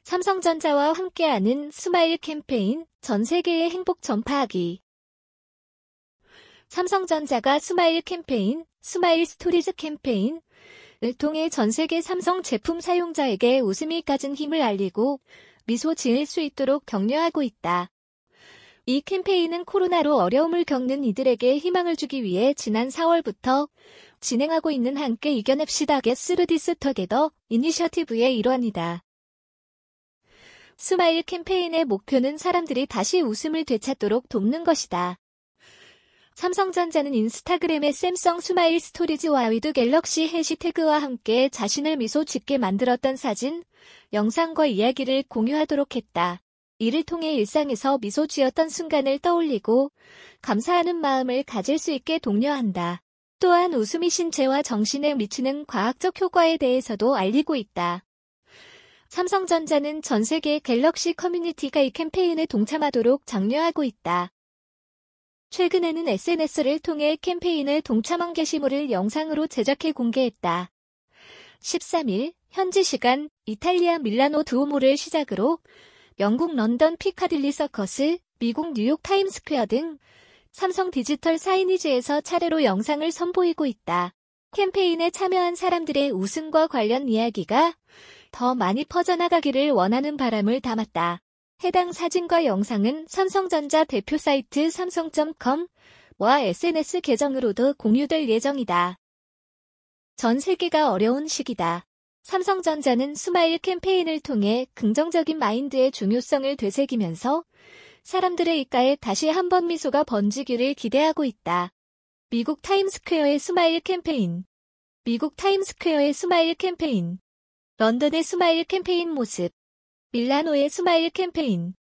삼성전자와 함께하는 스마일 캠페인, 전 세계의 행복 전파하기. 삼성전자가 스마일 캠페인, 스마일 스토리즈 캠페인을 통해 전 세계 삼성 제품 사용자에게 웃음이 가진 힘을 알리고 미소 지을 수 있도록 격려하고 있다. 이 캠페인은 코로나로 어려움을 겪는 이들에게 희망을 주기 위해 지난 4월부터 진행하고 있는 함께 이겨냅시다 Get Through This Together 이니셔티브의 일환이다. 스마일 캠페인의 목표는 사람들이 다시 웃음을 되찾도록 돕는 것이다. 삼성전자는 인스타그램의 샘성 스마일 스토리즈와 위드 갤럭시 해시태그와 함께 자신을 미소 짓게 만들었던 사진, 영상과 이야기를 공유하도록 했다. 이를 통해 일상에서 미소 지었던 순간을 떠올리고 감사하는 마음을 가질 수 있게 독려한다. 또한 웃음이 신체와 정신에 미치는 과학적 효과에 대해서도 알리고 있다. 삼성전자는 전 세계 갤럭시 커뮤니티가 이 캠페인에 동참하도록 장려하고 있다. 최근에는 SNS를 통해 캠페인에 동참한 게시물을 영상으로 제작해 공개했다. 13일 현지 시간 이탈리아 밀라노 두오모를 시작으로 영국 런던 피카딜리 서커스, 미국 뉴욕 타임스퀘어 등 삼성 디지털 사이니지에서 차례로 영상을 선보이고 있다. 캠페인에 참여한 사람들의 웃음과 관련 이야기가 더 많이 퍼져나가기를 원하는 바람을 담았다. 해당 사진과 영상은 삼성전자 대표 사이트 samsung.com과 SNS 계정으로도 공유될 예정이다. 전 세계가 어려운 시기다. 삼성전자는 스마일 캠페인을 통해 긍정적인 마인드의 중요성을 되새기면서 사람들의 입가에 다시 한번 미소가 번지기를 기대하고 있다. 미국 타임스퀘어의 스마일 캠페인. 미국 타임스퀘어의 스마일 캠페인. 런던의 스마일 캠페인 모습. 밀라노의 스마일 캠페인.